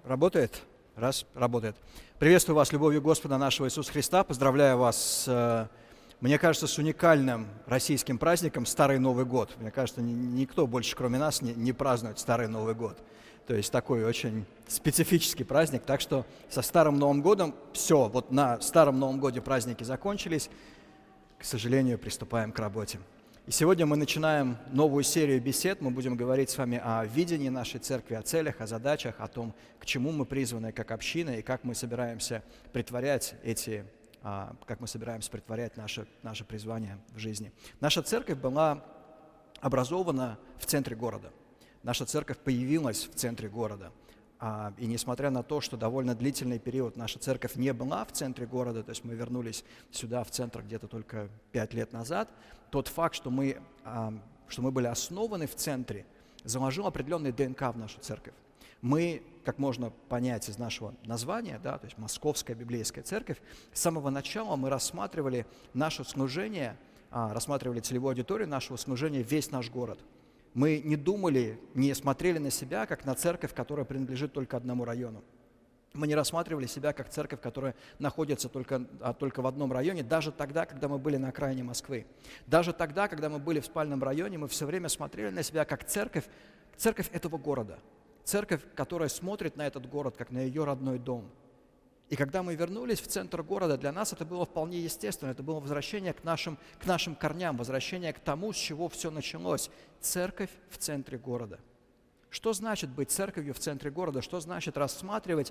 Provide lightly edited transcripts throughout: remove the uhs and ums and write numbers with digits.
Работает? Раз, работает. Приветствую вас любовью Господа нашего Иисуса Христа. Поздравляю вас с, мне кажется, с уникальным российским праздником Старый Новый год. Мне кажется, никто больше, кроме нас, не празднует Старый Новый год. То есть такой очень специфический праздник. Так что со Старым Новым годом все. Вот на Старом Новом годе праздники закончились. К сожалению, приступаем к работе. И сегодня мы начинаем новую серию бесед. Мы будем говорить с вами о видении нашей церкви, о целях, о задачах, о том, к чему мы призваны как община и как мы собираемся притворять наше призвание в жизни. Наша церковь была образована в центре города. Наша церковь появилась в центре города. И несмотря на то, что довольно длительный период наша церковь не была в центре города, то есть мы вернулись сюда, в центр, где-то только 5 лет назад, тот факт, что мы были основаны в центре, заложил определенный ДНК в нашу церковь. Мы, как можно понять из нашего названия, да, то есть Московская библейская церковь, с самого начала мы рассматривали наше служение, рассматривали целевую аудиторию нашего служения весь наш город. Мы не думали, не смотрели на себя, как на церковь, которая принадлежит только одному району. Мы не рассматривали себя как церковь, которая находится только в одном районе, даже тогда, когда мы были на окраине Москвы. Даже тогда, когда мы были в спальном районе, мы все время смотрели на себя как церковь этого города. Церковь, которая смотрит на этот город, как на ее родной дом. И когда мы вернулись в центр города, для нас это было вполне естественно. Это было возвращение к нашим корням, возвращение к тому, с чего все началось. Церковь в центре города. Что значит быть церковью в центре города? Что значит рассматривать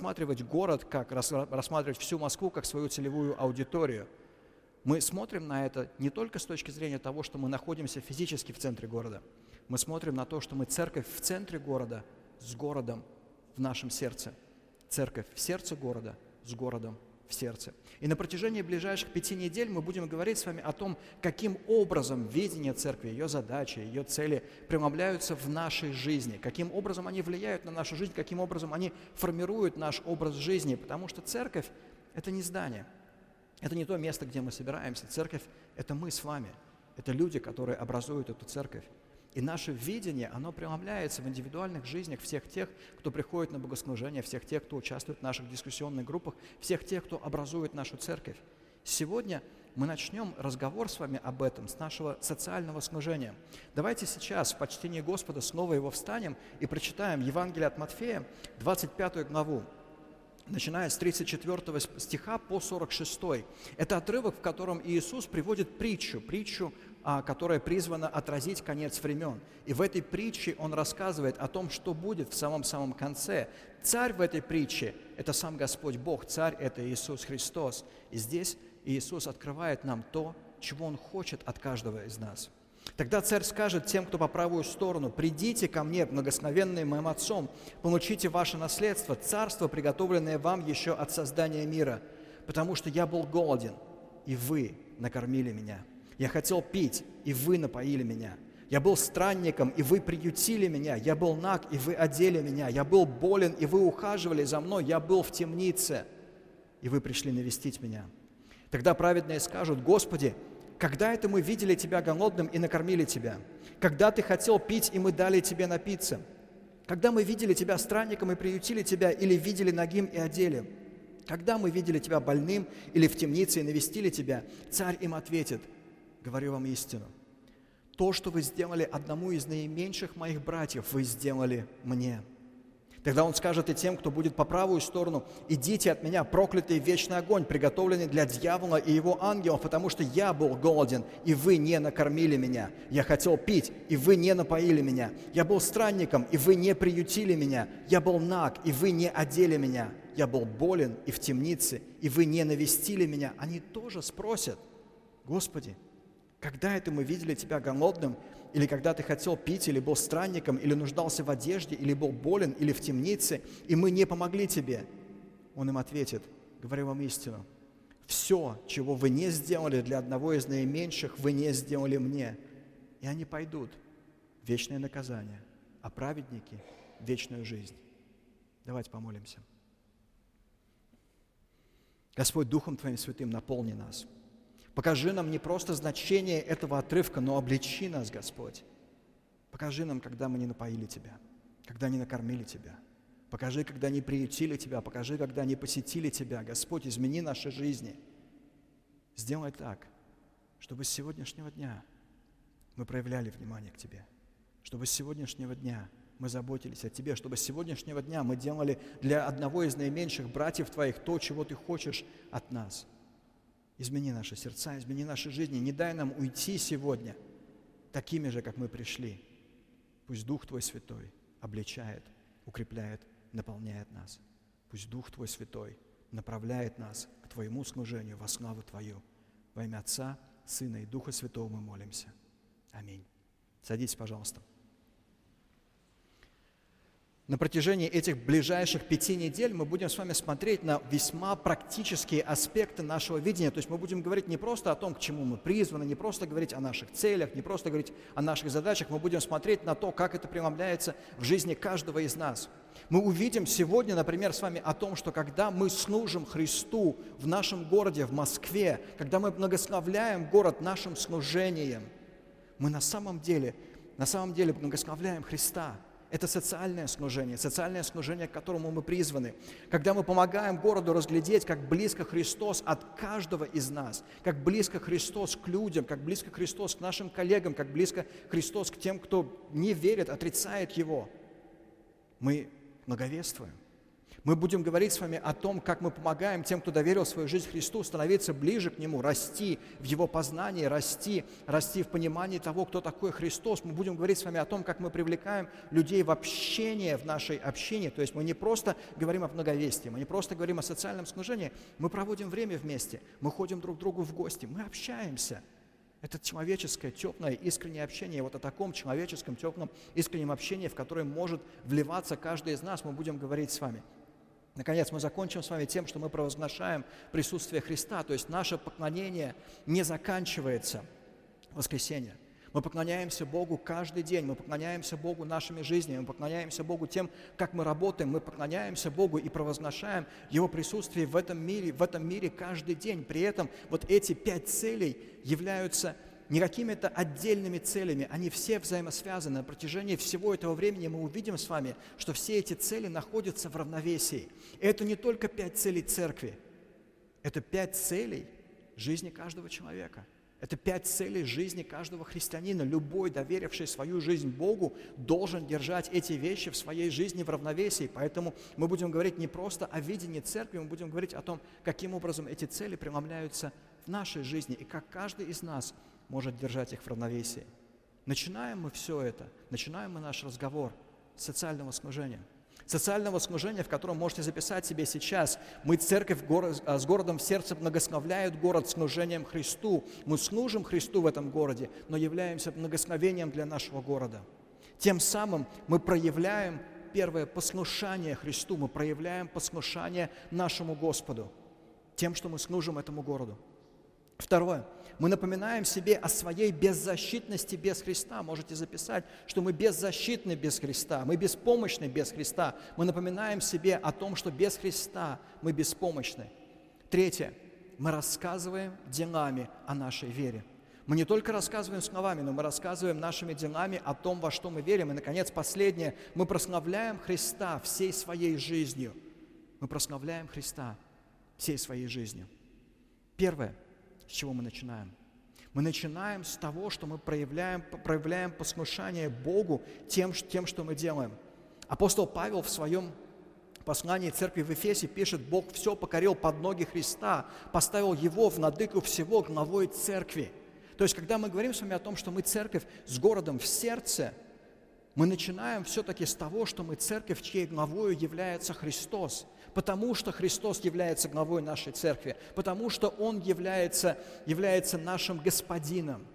город, рассматривать всю Москву как свою целевую аудиторию? Мы смотрим на это не только с точки зрения того, что мы находимся физически в центре города. Мы смотрим на то, что мы церковь в центре города с городом в нашем сердце. Церковь в сердце города с городом в сердце. И на протяжении ближайших 5 недель мы будем говорить с вами о том, каким образом видение церкви, ее задачи, ее цели преломляются в нашей жизни, каким образом они влияют на нашу жизнь, каким образом они формируют наш образ жизни. Потому что церковь – это не здание, это не то место, где мы собираемся. Церковь – это мы с вами, это люди, которые образуют эту церковь. И наше видение, оно преломляется в индивидуальных жизнях всех тех, кто приходит на богослужение, всех тех, кто участвует в наших дискуссионных группах, всех тех, кто образует нашу церковь. Сегодня мы начнем разговор с вами об этом, с нашего социального служения. Давайте сейчас в почтении Господа снова его встанем и прочитаем Евангелие от Матфея, 25 главу, начиная с 34 стиха по 46. Это отрывок, в котором Иисус приводит притчу, которая призвана отразить конец времен. И в этой притче Он рассказывает о том, что будет в самом-самом конце. Царь в этой притче – это сам Господь Бог, царь – это Иисус Христос. И здесь Иисус открывает нам то, чего Он хочет от каждого из нас. Тогда царь скажет тем, кто по правую сторону: «Придите ко мне, благословенные моим Отцом, получите ваше наследство, царство, приготовленное вам еще от создания мира, потому что я был голоден, и вы накормили меня. Я хотел пить, и вы напоили меня. Я был странником, и вы приютили меня. Я был наг, и вы одели меня. Я был болен, и вы ухаживали за мной. Я был в темнице, и вы пришли навестить меня». Тогда праведные скажут: «Господи, когда это мы видели Тебя голодным и накормили Тебя? Когда Ты хотел пить, и мы дали Тебе напиться? Когда мы видели Тебя странником и приютили Тебя, или видели нагим и одели? Когда мы видели Тебя больным или в темнице и навестили Тебя?» Царь им ответит: «Говорю вам истину. То, что вы сделали одному из наименьших моих братьев, вы сделали мне». Тогда он скажет и тем, кто будет по правую сторону: «Идите от меня, проклятый в вечный огонь, приготовленный для дьявола и его ангелов, потому что я был голоден, и вы не накормили меня. Я хотел пить, и вы не напоили меня. Я был странником, и вы не приютили меня. Я был наг, и вы не одели меня. Я был болен и в темнице, и вы не навестили меня». Они тоже спросят: «Господи, когда это мы видели Тебя голодным, или когда Ты хотел пить, или был странником, или нуждался в одежде, или был болен, или в темнице, и мы не помогли Тебе?» Он им ответит: «Говорю вам истину. Все, чего вы не сделали для одного из наименьших, вы не сделали мне». И они пойдут в вечное наказание, а праведники – в вечную жизнь. Давайте помолимся. Господь, Духом Твоим Святым наполни нас. Покажи нам не просто значение этого отрывка, но обличи нас, Господь. Покажи нам, когда мы не напоили Тебя, когда не накормили Тебя. Покажи, когда они приютили Тебя, покажи, когда они посетили Тебя. Господь, измени наши жизни. Сделай так, чтобы с сегодняшнего дня мы проявляли внимание к Тебе, чтобы с сегодняшнего дня мы заботились о Тебе, чтобы с сегодняшнего дня мы делали для одного из наименьших братьев Твоих то, чего Ты хочешь от нас. Измени наши сердца, измени наши жизни. Не дай нам уйти сегодня такими же, как мы пришли. Пусть Дух Твой Святой обличает, укрепляет, наполняет нас. Пусть Дух Твой Святой направляет нас к Твоему служению во славу Твою. Во имя Отца, Сына и Духа Святого мы молимся. Аминь. Садитесь, пожалуйста. На протяжении этих ближайших 5 недель мы будем с вами смотреть на весьма практические аспекты нашего видения. То есть мы будем говорить не просто о том, к чему мы призваны, не просто говорить о наших целях, не просто говорить о наших задачах. Мы будем смотреть на то, как это преломляется в жизни каждого из нас. Мы увидим сегодня, например, с вами о том, что когда мы служим Христу в нашем городе, в Москве, когда мы благословляем город нашим служением, мы на самом деле благословляем Христа. Это социальное служение, к которому мы призваны. Когда мы помогаем городу разглядеть, как близко Христос от каждого из нас, как близко Христос к людям, как близко Христос к нашим коллегам, как близко Христос к тем, кто не верит, отрицает Его, мы благовествуем. Мы будем говорить с вами о том, как мы помогаем тем, кто доверил свою жизнь Христу, становиться ближе к Нему, расти в Его познании, расти в понимании того, кто такой Христос. Мы будем говорить с вами о том, как мы привлекаем людей в общение, в нашей общине. То есть мы не просто говорим о благовестии, мы не просто говорим о социальном служении, мы проводим время вместе, мы ходим друг к другу в гости, мы общаемся. Это человеческое, теплое, искреннее общение. Вот о таком человеческом, теплом, искреннем общении, в которое может вливаться каждый из нас, мы будем говорить с вами. Наконец, мы закончим с вами тем, что мы провозглашаем присутствие Христа, то есть наше поклонение не заканчивается в воскресенье. Мы поклоняемся Богу каждый день, мы поклоняемся Богу нашими жизнями, мы поклоняемся Богу тем, как мы работаем, мы поклоняемся Богу и провозглашаем Его присутствие в этом мире каждый день. При этом вот эти 5 целей являются не какими-то отдельными целями, они все взаимосвязаны. На протяжении всего этого времени мы увидим с вами, что все эти цели находятся в равновесии. И это не только 5 целей церкви, это 5 целей жизни каждого человека. Это 5 целей жизни каждого христианина. Любой, доверивший свою жизнь Богу, должен держать эти вещи в своей жизни в равновесии. Поэтому мы будем говорить не просто о видении церкви, мы будем говорить о том, каким образом эти цели преломляются в нашей жизни и как каждый из нас может держать их в равновесии. Начинаем мы все это, начинаем мы наш разговор с социального служения. Социального служения, в котором можете записать себе сейчас. Мы, церковь с городом в сердце, благословляют город служением Христу. Мы служим Христу в этом городе, но являемся благословением для нашего города. Тем самым мы проявляем, первое, послушание Христу, мы проявляем послушание нашему Господу тем, что мы служим этому городу. Второе. Мы напоминаем себе о своей беззащитности без Христа. Можете записать, что мы беззащитны без Христа, мы беспомощны без Христа. Мы напоминаем себе о том, что без Христа мы беспомощны. Третье. Мы рассказываем делами о нашей вере. Мы не только рассказываем словами, но мы рассказываем нашими делами о том, во что мы верим. И, наконец, последнее. Мы прославляем Христа всей своей жизнью. Мы прославляем Христа всей своей жизнью. Первое. С чего мы начинаем? Мы начинаем с того, что мы проявляем послушание Богу тем, что мы делаем. Апостол Павел в своем послании церкви в Эфесе пишет: «Бог все покорил под ноги Христа, поставил Его владыку всего, главой церкви». То есть, когда мы говорим с вами о том, что мы церковь с городом в сердце, мы начинаем все-таки с того, что мы церковь, чьей главою является Христос. Потому что Христос является главой нашей церкви, потому что Он является нашим Господином.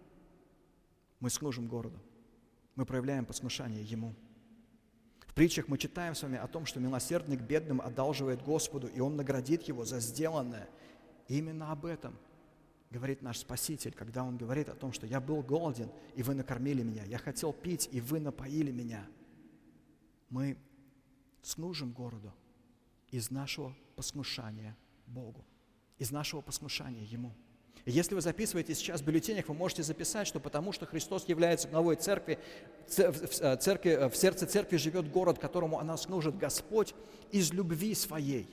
Мы служим городу, мы проявляем послушание Ему. В притчах мы читаем с вами о том, что милосердный к бедным одалживает Господу, и Он наградит его за сделанное. И именно об этом говорит наш Спаситель, когда Он говорит о том, что «Я был голоден, и вы накормили меня, я хотел пить, и вы напоили меня». Мы служим городу из нашего послушания Богу, из нашего послушания Ему. И если вы записываете сейчас в бюллетенях, вы можете записать, что потому что Христос является главой церкви, в сердце церкви живет город, которому она служит. Господь из любви своей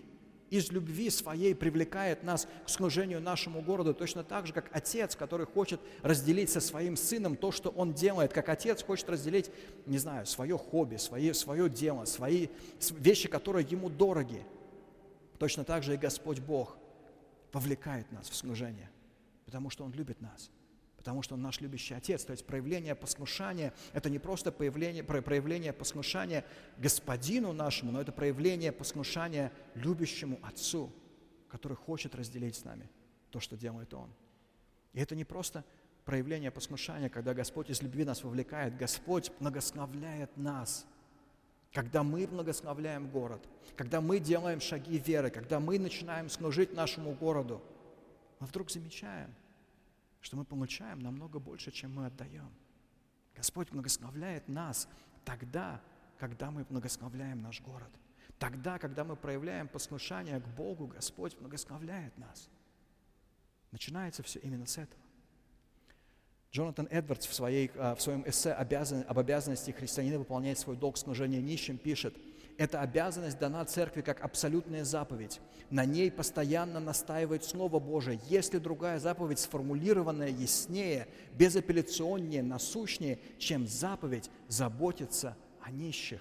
привлекает нас к служению нашему городу, точно так же, как отец, который хочет разделить со своим сыном то, что он делает, как отец хочет разделить, не знаю, свое хобби, свое дело, свои вещи, которые ему дороги. Точно так же и Господь Бог вовлекает нас в служение, потому что Он любит нас, потому что Он наш любящий Отец. То есть проявление послушания – это не просто проявление послушания Господину нашему, но это проявление послушания любящему Отцу, который хочет разделить с нами то, что делает Он. И это не просто проявление послушания, когда Господь из любви нас вовлекает, Господь благословляет нас. Когда мы благословляем город, когда мы делаем шаги веры, когда мы начинаем служить нашему городу, мы вдруг замечаем, что мы получаем намного больше, чем мы отдаем. Господь благословляет нас тогда, когда мы благословляем наш город. Тогда, когда мы проявляем послушание к Богу, Господь благословляет нас. Начинается все именно с этого. Джонатан Эдвардс в своем эссе об обязанности христианина выполнять свой долг служения нищим пишет: «Эта обязанность дана церкви как абсолютная заповедь. На ней постоянно настаивает Слово Божие. Если другая заповедь сформулированная яснее, безапелляционнее, насущнее, чем заповедь заботиться о нищих».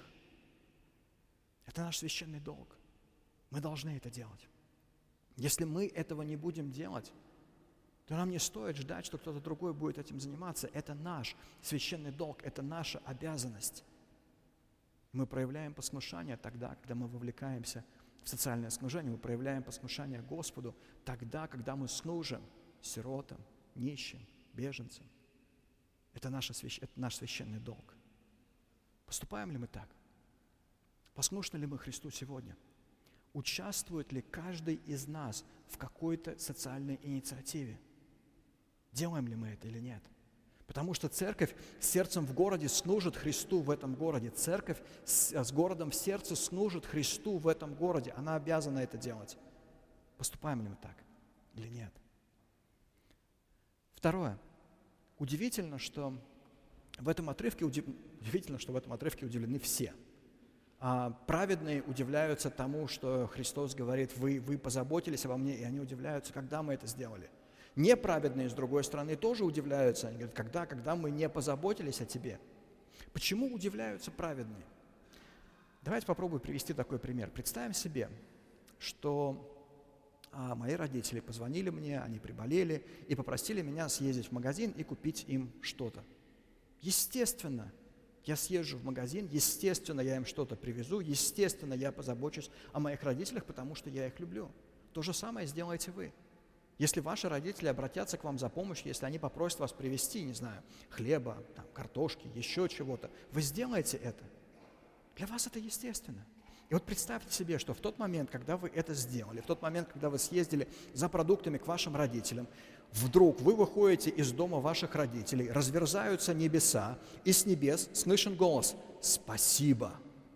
Это наш священный долг. Мы должны это делать. Если мы этого не будем делать, то нам не стоит ждать, что кто-то другой будет этим заниматься. Это наш священный долг, это наша обязанность. Мы проявляем послушание тогда, когда мы вовлекаемся в социальное служение, мы проявляем послушание Господу тогда, когда мы служим сиротам, нищим, беженцам. Это наш священный долг. Поступаем ли мы так? Послушны ли мы Христу сегодня? Участвует ли каждый из нас в какой-то социальной инициативе? Делаем ли мы это или нет? Потому что церковь с сердцем в городе служит Христу в этом городе. Церковь с городом в сердце служит Христу в этом городе. Она обязана это делать. Поступаем ли мы так или нет? Второе. Удивительно, что в этом отрывке удивлены все. Праведные удивляются тому, что Христос говорит: вы позаботились обо мне, и они удивляются, когда мы это сделали. Неправедные, с другой стороны, тоже удивляются. Они говорят: когда мы не позаботились о тебе. Почему удивляются праведные? Давайте попробую привести такой пример. Представим себе, что мои родители позвонили мне, они приболели и попросили меня съездить в магазин и купить им что-то. Естественно, я съезжу в магазин, естественно, я им что-то привезу, естественно, я позабочусь о моих родителях, потому что я их люблю. То же самое сделаете вы. Если ваши родители обратятся к вам за помощью, если они попросят вас привезти, не знаю, хлеба, картошки, еще чего-то, вы сделаете это. Для вас это естественно. И вот представьте себе, что в тот момент, когда вы это сделали, в тот момент, когда вы съездили за продуктами к вашим родителям, вдруг вы выходите из дома ваших родителей, разверзаются небеса, и с небес слышен голос «Спасибо».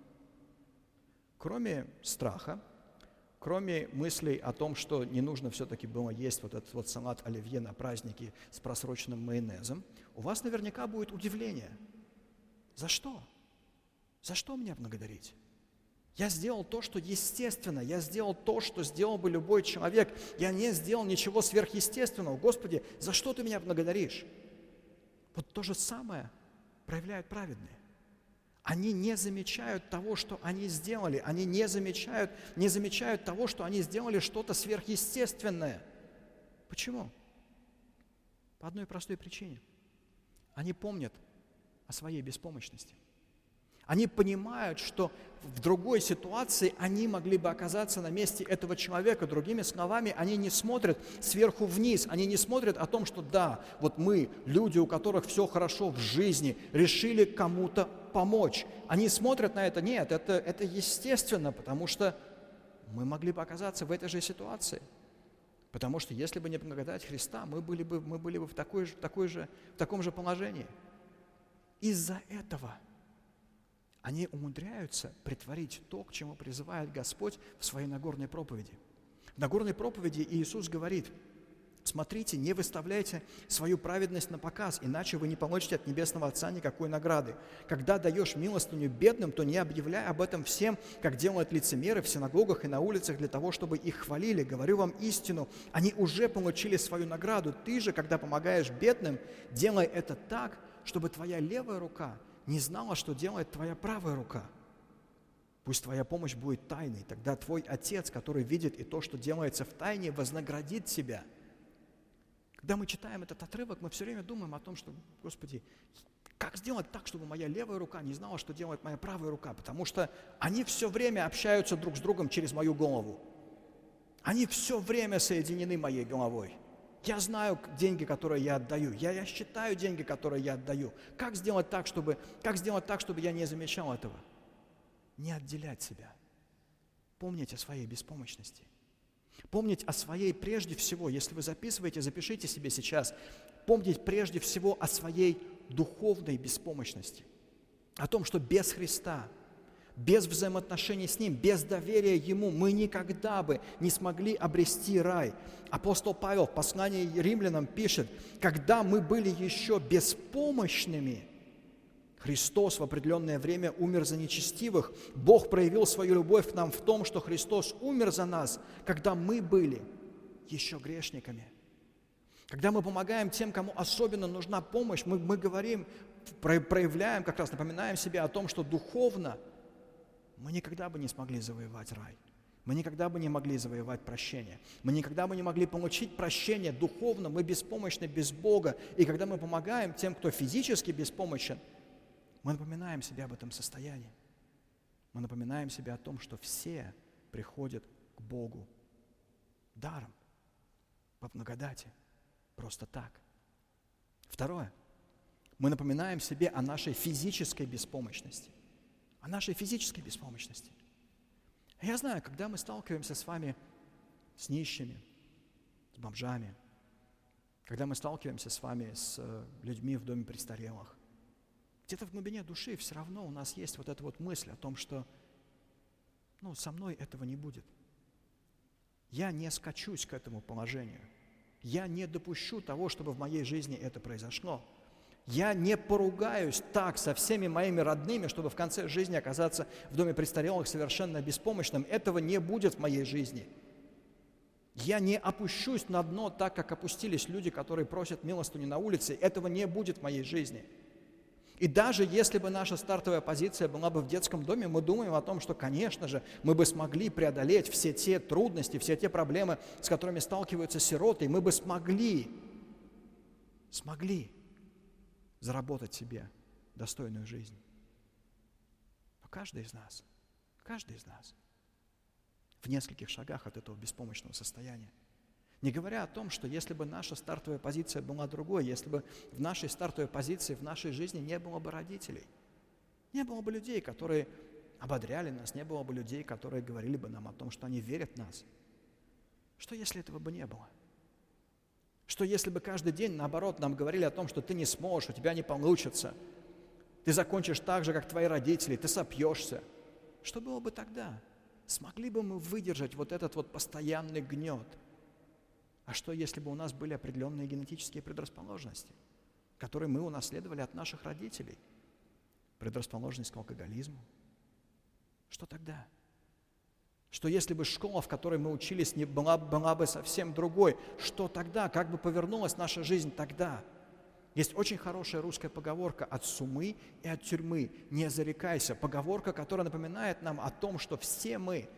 Кроме страха, кроме мыслей о том, что не нужно все-таки было есть вот этот вот салат оливье на празднике с просроченным майонезом, у вас наверняка будет удивление. За что? За что меня благодарить? Я сделал то, что естественно, я сделал то, что сделал бы любой человек. Я не сделал ничего сверхъестественного. Господи, за что ты меня благодаришь? Вот то же самое проявляют праведные. Они не замечают того, что они сделали. Они не замечают того, что они сделали что-то сверхъестественное. Почему? По одной простой причине. Они помнят о своей беспомощности. Они понимают, что в другой ситуации они могли бы оказаться на месте этого человека. Другими словами, они не смотрят сверху вниз, они не смотрят о том, что да, вот мы, люди, у которых все хорошо в жизни, решили кому-то помочь. Они смотрят на это, нет, это естественно, потому что мы могли бы оказаться в этой же ситуации. Потому что если бы не благодать Христа, мы были бы в таком же положении. Из-за этого они умудряются притворить то, к чему призывает Господь в своей Нагорной проповеди. В Нагорной проповеди Иисус говорит: Смотрите, не выставляйте свою праведность на показ, иначе вы не получите от Небесного Отца никакой награды. Когда даешь милостыню бедным, то не объявляй об этом всем, как делают лицемеры в синагогах и на улицах для того, чтобы их хвалили. Говорю вам истину, они уже получили свою награду. Ты же, когда помогаешь бедным, делай это так, чтобы твоя левая рука не знала, что делает твоя правая рука. Пусть твоя помощь будет тайной, тогда твой Отец, который видит и то, что делается в тайне, вознаградит тебя. Когда мы читаем этот отрывок, мы все время думаем о том, что, Господи, как сделать так, чтобы моя левая рука не знала, что делает моя правая рука, потому что они все время общаются друг с другом через мою голову. Они все время соединены моей головой. Я знаю деньги, которые я отдаю. Я считаю деньги, которые я отдаю. Как сделать так, чтобы я не замечал этого? Не отделять себя. Помнить о своей беспомощности. Помнить о своей прежде всего, если вы записываете, запишите себе сейчас, помнить прежде всего о своей духовной беспомощности, о том, что без Христа, без взаимоотношений с Ним, без доверия Ему мы никогда бы не смогли обрести рай. Апостол Павел в послании Римлянам пишет, когда мы были еще беспомощными, Христос в определенное время умер за нечестивых. Бог проявил свою любовь к нам в том, что Христос умер за нас, когда мы были еще грешниками. Когда мы помогаем тем, кому особенно нужна помощь, мы говорим, проявляем, как раз напоминаем себе о том, что духовно мы никогда бы не смогли завоевать рай. Мы никогда бы не могли завоевать прощение. Мы никогда бы не могли получить прощение духовно. Мы беспомощны без Бога. И когда мы помогаем тем, кто физически беспомощен, мы напоминаем себе об этом состоянии. Мы напоминаем себе о том, что все приходят к Богу даром, по благодати, просто так. Второе. Мы напоминаем себе о нашей физической беспомощности. О нашей физической беспомощности. Я знаю, когда мы сталкиваемся с вами с нищими, с бомжами, когда мы сталкиваемся с вами с людьми в доме престарелых, где-то в глубине души все равно у нас есть вот эта вот мысль о том, что со мной этого не будет. Я не скачусь к этому положению. Я не допущу того, чтобы в моей жизни это произошло. Я не поругаюсь так со всеми моими родными, чтобы в конце жизни оказаться в доме престарелых совершенно беспомощным. Этого не будет в моей жизни. Я не опущусь на дно так, как опустились люди, которые просят милостыню на улице. Этого не будет в моей жизни. И даже если бы наша стартовая позиция была бы в детском доме, мы думаем о том, что, конечно же, мы бы смогли преодолеть все те трудности, все те проблемы, с которыми сталкиваются сироты, и мы бы смогли заработать себе достойную жизнь. Но каждый из нас в нескольких шагах от этого беспомощного состояния. Не говоря о том, что если бы наша стартовая позиция была другой, если бы в нашей стартовой позиции, в нашей жизни не было бы родителей, не было бы людей, которые ободряли нас, не было бы людей, которые говорили бы нам о том, что они верят в нас. Что если этого бы не было? Что если бы каждый день, наоборот, нам говорили о том, что ты не сможешь, у тебя не получится, ты закончишь так же, как твои родители, ты сопьешься. Что было бы тогда? Смогли бы мы выдержать вот этот вот постоянный гнет? А что, если бы у нас были определенные генетические предрасположенности, которые мы унаследовали от наших родителей? Предрасположенность к алкоголизму? Что тогда? Что если бы школа, в которой мы учились, была бы совсем другой? Что тогда? Как бы повернулась наша жизнь тогда? Есть очень хорошая русская поговорка: от сумы и от тюрьмы не зарекайся. Поговорка, которая напоминает нам о том, что все мы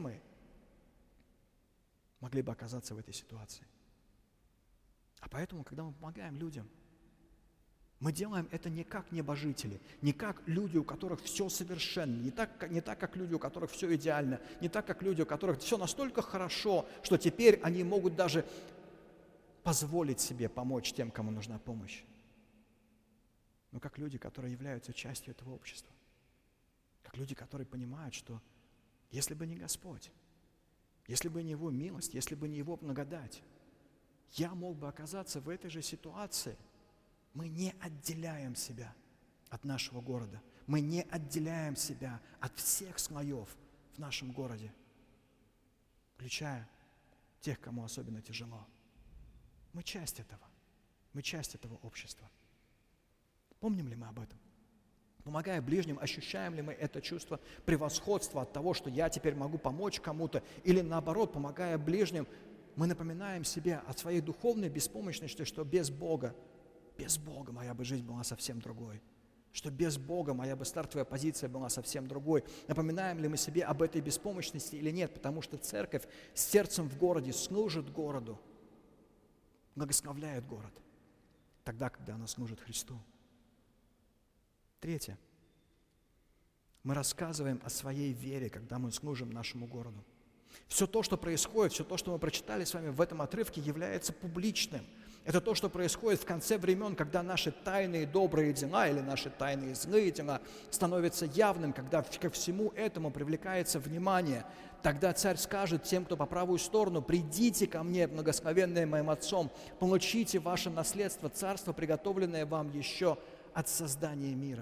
могли бы оказаться в этой ситуации. А поэтому, когда мы помогаем людям, мы делаем это не как небожители, не как люди, у которых все совершенно, не так, как люди, у которых все идеально, не так, как люди, у которых все настолько хорошо, что теперь они могут даже позволить себе помочь тем, кому нужна помощь. Но как люди, которые являются частью этого общества. Как люди, которые понимают, что если бы не Господь, если бы не Его милость, если бы не Его благодать, я мог бы оказаться в этой же ситуации. Мы не отделяем себя от нашего города. Мы не отделяем себя от всех слоев в нашем городе, включая тех, кому особенно тяжело. Мы часть этого. Мы часть этого общества. Помним ли мы об этом? Помогая ближним, ощущаем ли мы это чувство превосходства от того, что я теперь могу помочь кому-то, или наоборот, помогая ближним, мы напоминаем себе о своей духовной беспомощности, что без Бога моя бы жизнь была совсем другой, что без Бога моя бы стартовая позиция была совсем другой. Напоминаем ли мы себе об этой беспомощности или нет, потому что церковь с сердцем в городе служит городу, благословляет город, тогда, когда она служит Христу. Третье. Мы рассказываем о своей вере, когда мы служим нашему городу. Все то, что происходит, все то, что мы прочитали с вами в этом отрывке, является публичным. Это то, что происходит в конце времен, когда наши тайные добрые дела или наши тайные злые дела становятся явным, когда ко всему этому привлекается внимание. Тогда царь скажет тем, кто по правую сторону: «Придите ко мне, благословенные моим Отцом, получите ваше наследство, царство, приготовленное вам еще от создания мира».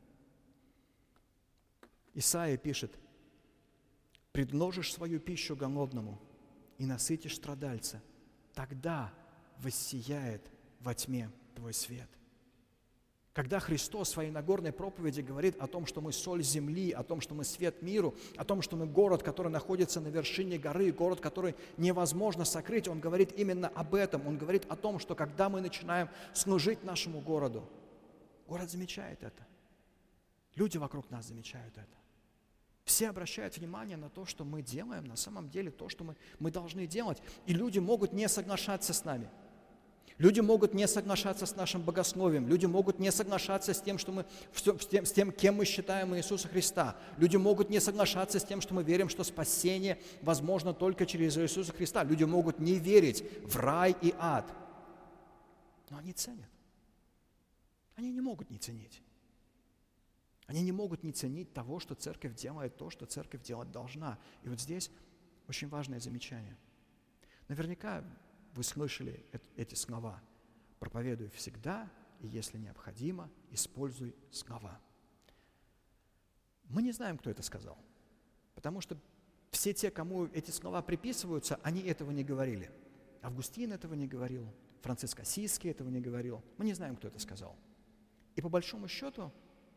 Исаия пишет: «Предложишь свою пищу голодному и насытишь страдальца, тогда воссияет во тьме твой свет». Когда Христос в своей Нагорной проповеди говорит о том, что мы соль земли, о том, что мы свет миру, о том, что мы город, который находится на вершине горы, город, который невозможно сокрыть, Он говорит именно об этом. Он говорит о том, что когда мы начинаем служить нашему городу, город замечает это. Люди вокруг нас замечают это. Все обращают внимание на то, что мы делаем, на самом деле то, что мы должны делать. И люди могут не соглашаться с нами. Люди могут не соглашаться с нашим богословием. Люди могут не соглашаться с тем, с тем, кем мы считаем Иисуса Христа. Люди могут не соглашаться с тем, что мы верим, что спасение возможно только через Иисуса Христа. Люди могут не верить в рай и ад. Но они ценят. Они не могут не ценить. Они не могут не ценить того, что церковь делает, то, что церковь делать должна. И вот здесь очень важное замечание. Наверняка вы слышали эти слова: «Проповедуй всегда, и если необходимо, используй слова». Мы не знаем, кто это сказал, потому что все те, кому эти слова приписываются, они этого не говорили. Августин этого не говорил, Франциск Ассизский этого не говорил. Мы не знаем, кто это сказал. И по большому счету,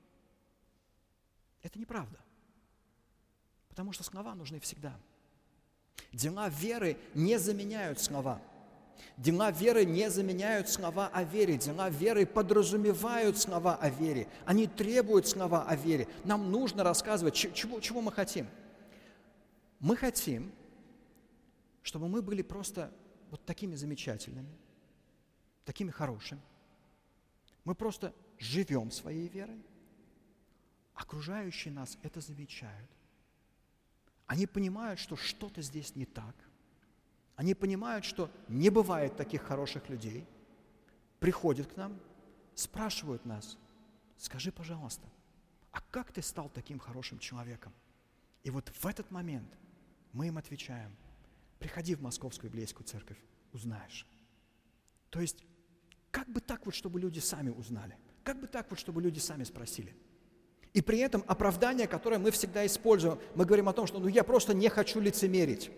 это неправда, потому что слова нужны всегда. Дела веры не заменяют слова. Дела веры не заменяют слова о вере. Дела веры подразумевают слова о вере. Они требуют слова о вере. Нам нужно рассказывать, чего мы хотим. Мы хотим, чтобы мы были просто вот такими замечательными, такими хорошими. Мы просто живем своей верой. Окружающие нас это замечают. Они понимают, что что-то здесь не так. Они понимают, что не бывает таких хороших людей. Приходят к нам, спрашивают нас: «Скажи, пожалуйста, а как ты стал таким хорошим человеком?» И вот в этот момент мы им отвечаем: «Приходи в Московскую Библейскую церковь, узнаешь». То есть, как бы так вот, чтобы люди сами узнали? Как бы так вот, чтобы люди сами спросили? И при этом оправдание, которое мы всегда используем, мы говорим о том, что я просто не хочу лицемерить.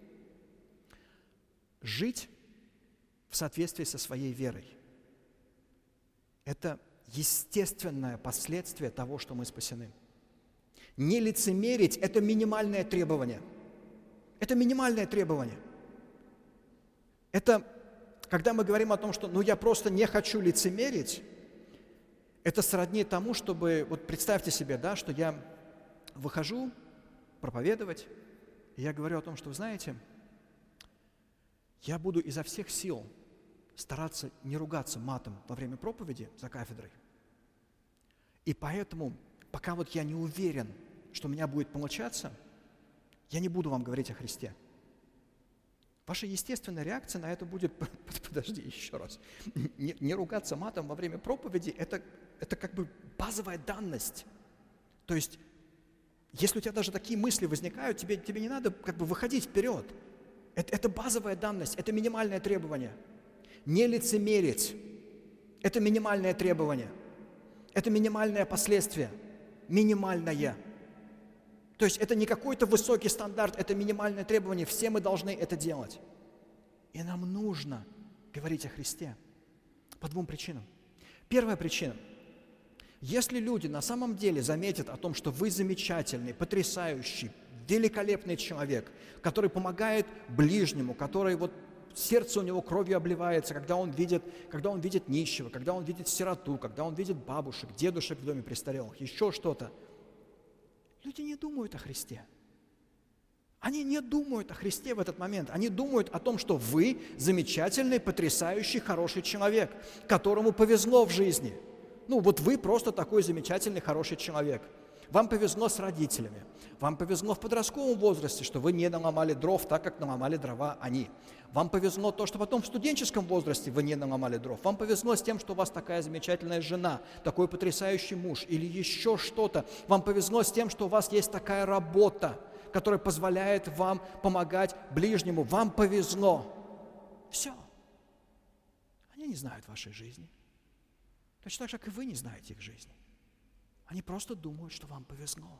Жить в соответствии со своей верой – это естественное последствие того, что мы спасены. Не лицемерить – это минимальное требование. Это минимальное требование. Это, когда мы говорим о том, что я просто не хочу лицемерить, это сродни тому, чтобы, вот представьте себе, да, что я выхожу проповедовать, и я говорю о том, что, вы знаете, я буду изо всех сил стараться не ругаться матом во время проповеди за кафедрой. И поэтому, пока вот я не уверен, что у меня будет получаться, я не буду вам говорить о Христе. Ваша естественная реакция на это будет: подожди, еще раз, не ругаться матом во время проповеди – это как бы базовая данность. То есть, если у тебя даже такие мысли возникают, тебе не надо как бы выходить вперед. Это базовая данность, это минимальное требование. Не лицемерить – это минимальное требование. Это минимальное последствие. Минимальное. То есть это не какой-то высокий стандарт, это минимальное требование. Все мы должны это делать. И нам нужно говорить о Христе? По двум причинам. Первая причина. Если люди на самом деле заметят о том, что вы замечательный, потрясающий, великолепный человек, который помогает ближнему, который вот сердце у него кровью обливается, когда он видит нищего, когда он видит сироту, когда он видит бабушек, дедушек в доме престарелых, еще что-то. Люди не думают о Христе. Они не думают о Христе в этот момент. Они думают о том, что вы замечательный, потрясающий, хороший человек, которому повезло в жизни. Вот вы просто такой замечательный, хороший человек. Вам повезло с родителями. Вам повезло в подростковом возрасте, что вы не наломали дров так, как наломали дрова они. Вам повезло то, что потом в студенческом возрасте вы не наломали дров. Вам повезло с тем, что у вас такая замечательная жена, такой потрясающий муж или еще что-то. Вам повезло с тем, что у вас есть такая работа, которая позволяет вам помогать ближнему. Вам повезло. Все. Они не знают вашей жизни. Точно так же, как и вы не знаете их жизни. Они просто думают, что вам повезло.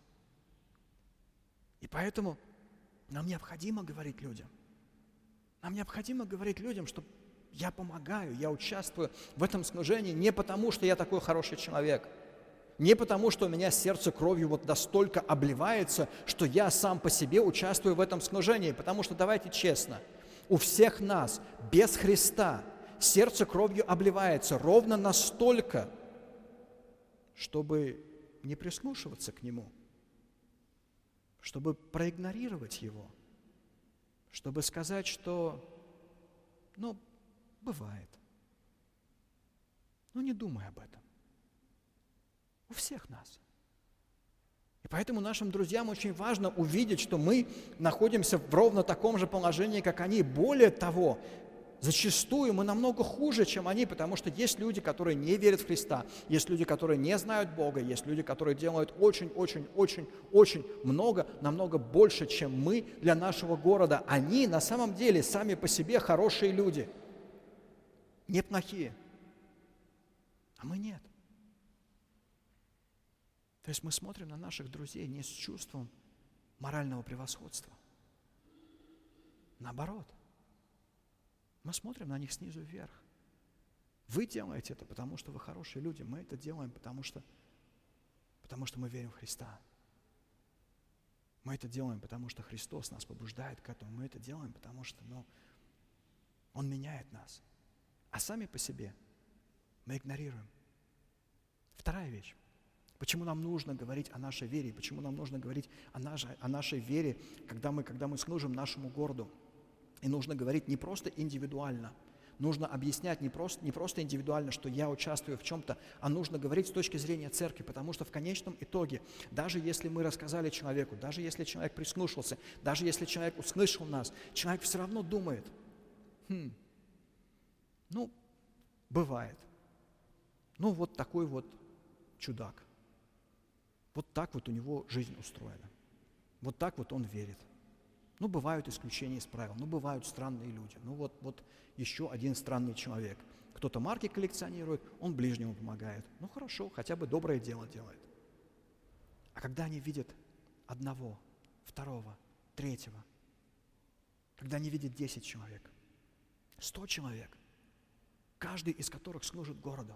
И поэтому нам необходимо говорить людям. Нам необходимо говорить людям, что я помогаю, я участвую в этом служении не потому, что я такой хороший человек, не потому, что у меня сердце кровью вот настолько обливается, что я сам по себе участвую в этом служении. Потому что, давайте честно, у всех нас без Христа сердце кровью обливается ровно настолько, чтобы не прислушиваться к Нему, чтобы проигнорировать Его, чтобы сказать, что, бывает. Не думай об этом. У всех нас. И поэтому нашим друзьям очень важно увидеть, что мы находимся в ровно таком же положении, как они. Более того, зачастую мы намного хуже, чем они, потому что есть люди, которые не верят в Христа, есть люди, которые не знают Бога, есть люди, которые делают очень много, намного больше, чем мы для нашего города. Они на самом деле сами по себе хорошие люди, неплохие, а мы нет. То есть мы смотрим на наших друзей не с чувством морального превосходства. Наоборот. Мы смотрим на них снизу вверх. Вы делаете это, потому что вы хорошие люди. Мы это делаем, потому что мы верим в Христа. Мы это делаем, потому что Христос нас побуждает к этому. Мы это делаем, потому что, Он меняет нас. А сами по себе мы игнорируем. Вторая вещь. Почему нам нужно говорить о нашей вере? Почему нам нужно говорить о нашей вере, когда мы служим нашему городу? И нужно говорить не просто индивидуально, нужно объяснять не просто индивидуально, что я участвую в чем-то, а нужно говорить с точки зрения церкви, потому что в конечном итоге, даже если мы рассказали человеку, даже если человек прислушался, даже если человек услышал нас, человек все равно думает, бывает, вот такой вот чудак, вот так вот у него жизнь устроена, вот так вот он верит. Бывают исключения из правил, бывают странные люди. Вот еще один странный человек. Кто-то марки коллекционирует, он ближнему помогает. Хорошо, хотя бы доброе дело делает. А когда они видят одного, второго, третьего, когда они видят 10 человек, 100 человек, каждый из которых служит городу,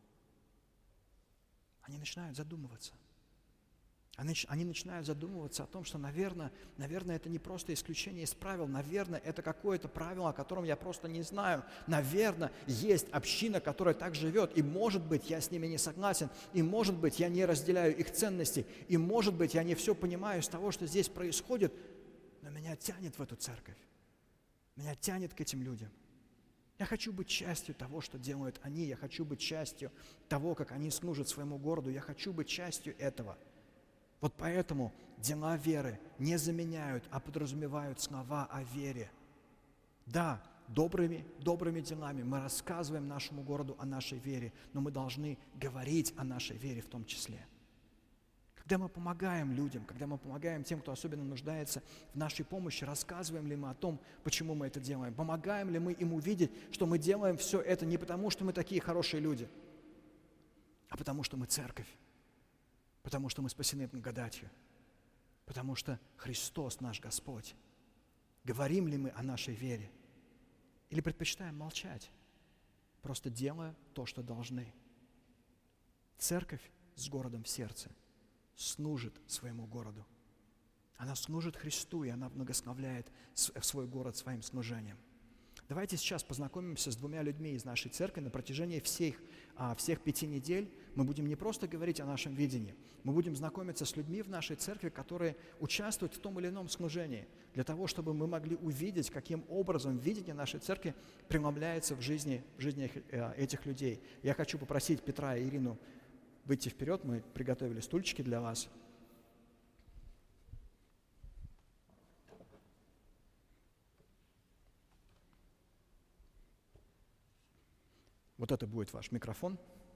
они начинают задумываться. Они начинают задумываться о том, что, наверное, это не просто исключение из правил, наверное, это какое-то правило, о котором я просто не знаю. Наверное, есть община, которая так живет, и, может быть, я с ними не согласен, и, может быть, я не разделяю их ценности, и, может быть, я не все понимаю из того, что здесь происходит, но меня тянет в эту церковь, меня тянет к этим людям. Я хочу быть частью того, что делают они, я хочу быть частью того, как они служат своему городу, я хочу быть частью этого. Вот поэтому дела веры не заменяют, а подразумевают слова о вере. Да, добрыми делами мы рассказываем нашему городу о нашей вере, но мы должны говорить о нашей вере в том числе. Когда мы помогаем людям, когда мы помогаем тем, кто особенно нуждается в нашей помощи, рассказываем ли мы о том, почему мы это делаем? Помогаем ли мы им увидеть, что мы делаем все это не потому, что мы такие хорошие люди, а потому что мы церковь? Потому что мы спасены благодатью, потому что Христос наш Господь. Говорим ли мы о нашей вере? Или предпочитаем молчать? просто делая то, что должны. Церковь с городом в сердце служит своему городу. Она служит Христу, и она благословляет свой город своим служением. Давайте сейчас познакомимся с двумя людьми из нашей церкви. На протяжении всех 5 недель мы будем не просто говорить о нашем видении, мы будем знакомиться с людьми в нашей церкви, которые участвуют в том или ином служении, для того, чтобы мы могли увидеть, каким образом видение нашей церкви преломляется в жизни этих людей. Я хочу попросить Петра и Ирину выйти вперед, мы приготовили стульчики для вас. Вот это будет ваш микрофон.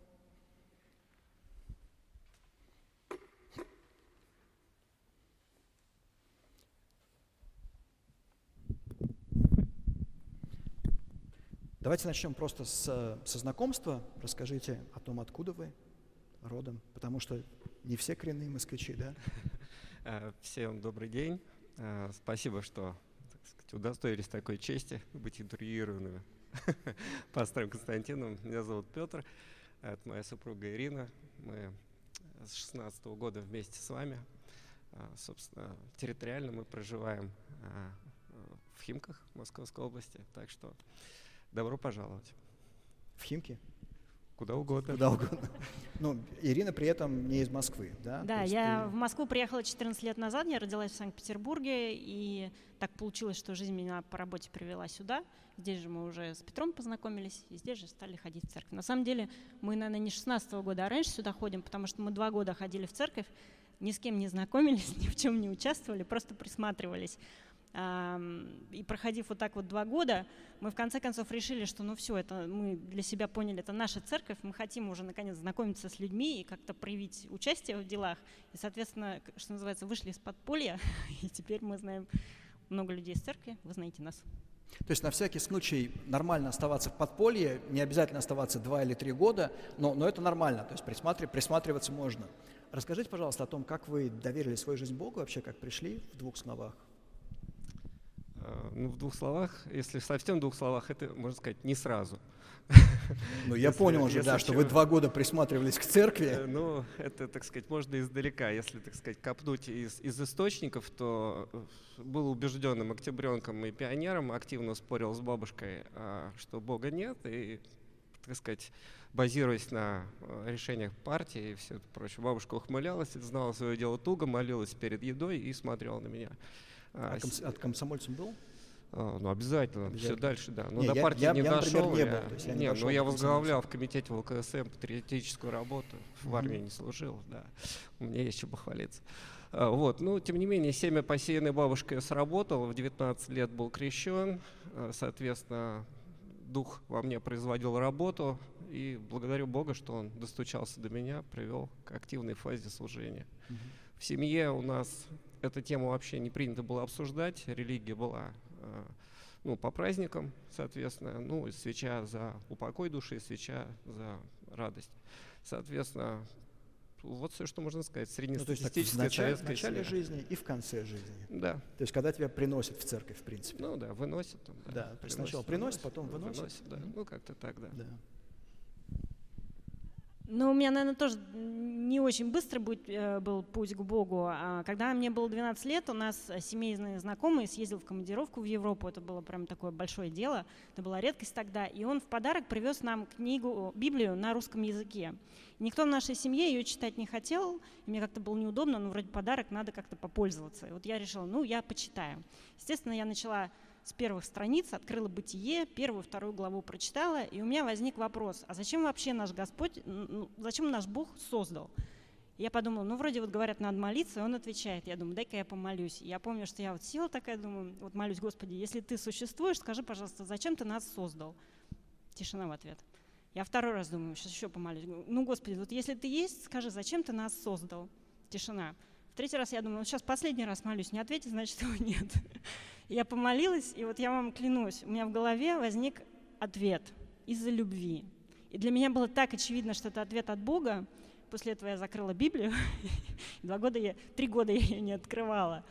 Давайте начнем просто со знакомства. Расскажите о том, откуда вы родом, потому что не все коренные москвичи, да? Всем добрый день. Спасибо, что, так сказать, удостоились такой чести быть интервьюированными пастором Константином. Меня зовут Петр, это моя супруга Ирина. Мы с 2016 года вместе с вами. Собственно, территориально мы проживаем в Химках, Московской области, так что добро пожаловать. В Химки? Куда угодно. Куда угодно. Ну, Ирина при этом не из Москвы, да? Да, я в Москву приехала 14 лет назад, я родилась в Санкт-Петербурге, и так получилось, что жизнь меня по работе привела сюда. Здесь же мы уже с Петром познакомились, и здесь же стали ходить в церковь. На самом деле мы, наверное, не 16 года, а раньше сюда ходим, потому что мы 2 года ходили в церковь, ни с кем не знакомились, ни в чем не участвовали, просто присматривались. И проходив вот так вот 2 года, мы в конце концов решили, что ну все, это мы для себя поняли, это наша церковь, мы хотим уже наконец знакомиться с людьми и как-то проявить участие в делах. И, соответственно, что называется, вышли из подполья, и теперь мы знаем много людей из церкви, вы знаете нас. То есть на всякий случай нормально оставаться в подполье, не обязательно оставаться 2 или 3 года, но это нормально, то есть присматриваться можно. Расскажите, пожалуйста, о том, как вы доверили свою жизнь Богу, вообще как пришли, в 2 словах. Ну, в 2 словах, если совсем в 2 словах, это, можно сказать, не сразу. Ну, я понял уже, да, что вы 2 года присматривались к церкви. Ну, это, так сказать, можно издалека. Если, так сказать, копнуть из источников, то был убежденным октябренком и пионером, активно спорил с бабушкой, что Бога нет, и, так сказать, базируясь на решениях партии и все это прочее. Бабушка ухмылялась, знала свое дело туго, молилась перед едой и смотрела на меня. От комсомольцем был? Ну, обязательно, все дальше, да. Но не, до партии не дошел. Например, не был. Я возглавлял в комитете ВЛКСМ патриотическую работу, в армии не служил, да. У меня есть чем похвалиться. Вот, ну, тем не менее, семя, посеянное бабушкой, сработало. В 19 лет был крещен, соответственно, дух во мне производил работу, и благодарю Бога, что он достучался до меня, привел к активной фазе служения. В семье у нас эту тему вообще не принято было обсуждать, религия была по праздникам, соответственно, свеча за упокой души, свеча за радость. Соответственно, вот все, что можно сказать, среднестатистическая советская семья. В начале жизни и в конце жизни. Да. То есть, когда тебя приносят в церковь, в принципе. Ну да, выносят. Да, сначала приносят, потом выносят. Да. Ну, как-то так, да. Ну, у меня, наверное, тоже не очень быстро был путь к Богу. Когда мне было 12 лет, у нас семейный знакомый съездил в командировку в Европу. Это было прям такое большое дело. Это была редкость тогда. И он в подарок привез нам Библию на русском языке. Никто в нашей семье ее читать не хотел. И мне как-то было неудобно, но вроде подарок, надо как-то попользоваться. И вот я решила, я почитаю. Естественно, я начала с первых страниц, открыла «Бытие», 1-2 главу прочитала, и у меня возник вопрос, а зачем вообще наш Господь, зачем наш Бог создал? И я подумала, вроде говорят, надо молиться, и он отвечает. Я думаю, дай-ка я помолюсь. И я помню, что я села такая, думаю, молюсь, Господи, если ты существуешь, скажи, пожалуйста, зачем ты нас создал? Тишина в ответ. Я 2 раз думаю, сейчас еще помолюсь. Господи, если ты есть, скажи, зачем ты нас создал? Тишина. В 3-й раз я думаю, сейчас последний раз молюсь, не ответит, значит, его нет. Я помолилась, и я вам клянусь, у меня в голове возник ответ из-за любви. И для меня было так очевидно, что это ответ от Бога. После этого я закрыла Библию, 3 года я ее не открывала.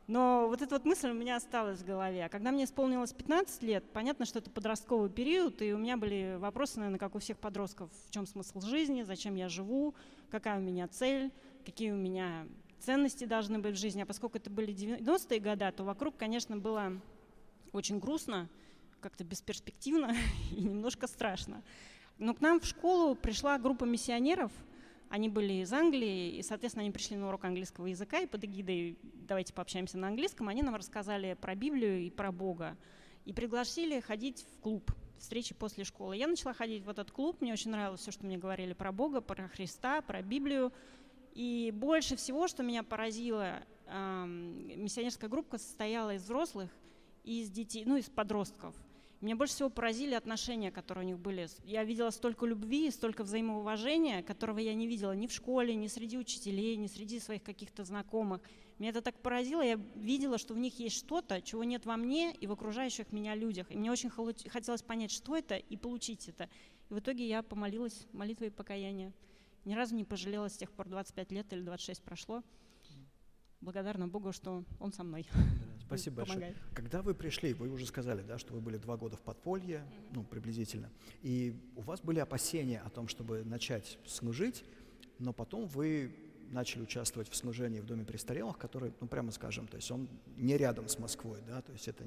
Но вот эта вот мысль у меня осталась в голове. А когда мне исполнилось 15 лет, понятно, что это подростковый период, и у меня были вопросы, наверное, как у всех подростков, в чем смысл жизни, зачем я живу, какая у меня цель, какие у меня ценности должны быть в жизни. А поскольку это были 90-е годы, то вокруг, конечно, было очень грустно, как-то бесперспективно и немножко страшно. Но к нам в школу пришла группа миссионеров. Они были из Англии, и, соответственно, они пришли на урок английского языка, и под эгидой «давайте пообщаемся на английском» они нам рассказали про Библию и про Бога. И пригласили ходить в клуб, встречи после школы. Я начала ходить в этот клуб, мне очень нравилось все, что мне говорили про Бога, про Христа, про Библию. И больше всего, что меня поразило, миссионерская группа состояла из взрослых и из детей, из подростков. Меня больше всего поразили отношения, которые у них были. Я видела столько любви, столько взаимоуважения, которого я не видела ни в школе, ни среди учителей, ни среди своих каких-то знакомых. Меня это так поразило, я видела, что в них есть что-то, чего нет во мне и в окружающих меня людях. И мне очень хотелось понять, что это, и получить это. И в итоге я помолилась молитвой покаяния. Ни разу не пожалела с тех пор, 25 лет или 26 прошло. Благодарна Богу, что Он со мной. Спасибо большое. Когда вы пришли, вы уже сказали, да, что вы были 2 года в подполье, приблизительно, и у вас были опасения о том, чтобы начать служить, но потом вы начали участвовать в служении в доме престарелых, который, прямо скажем, то есть он не рядом с Москвой, да, то есть это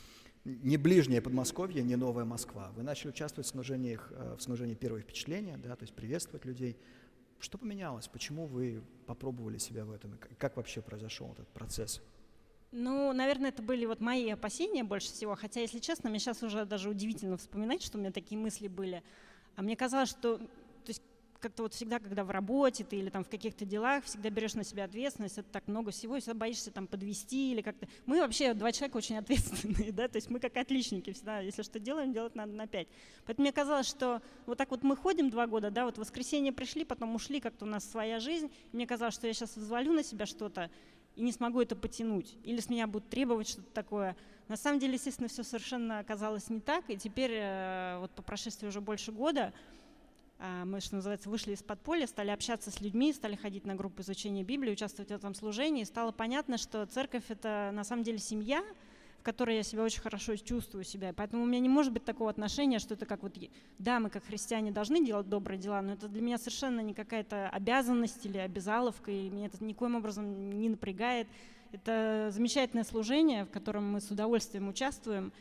не ближнее Подмосковье, не новая Москва. Вы начали участвовать в служении «Первое впечатление», да, то есть приветствовать людей. Что поменялось? Почему вы попробовали себя в этом? Как вообще произошел этот процесс? Наверное, это были мои опасения больше всего. Хотя, если честно, мне сейчас уже даже удивительно вспоминать, что у меня такие мысли были. А мне казалось, что как-то всегда, когда в работе ты или там в каких-то делах, всегда берешь на себя ответственность, это так много всего, и всегда боишься там подвести или как-то. Мы вообще 2 человека очень ответственные, да, то есть мы как отличники всегда, если что делаем, делать надо на 5. Поэтому мне казалось, что вот так мы ходим 2 года, да, в воскресенье пришли, потом ушли, как-то у нас своя жизнь, и мне казалось, что я сейчас взвалю на себя что-то и не смогу это потянуть, или с меня будут требовать что-то такое. На самом деле, естественно, все совершенно оказалось не так, и теперь по прошествии уже больше года мы, что называется, вышли из подполья, стали общаться с людьми, стали ходить на группы изучения Библии, участвовать в этом служении. И стало понятно, что церковь — это на самом деле семья, в которой я себя очень хорошо чувствую себя. Поэтому у меня не может быть такого отношения, что это как да, мы как христиане должны делать добрые дела, но это для меня совершенно не какая-то обязанность или обязаловка, и меня это никоим образом не напрягает. Это замечательное служение, в котором мы с удовольствием участвуем.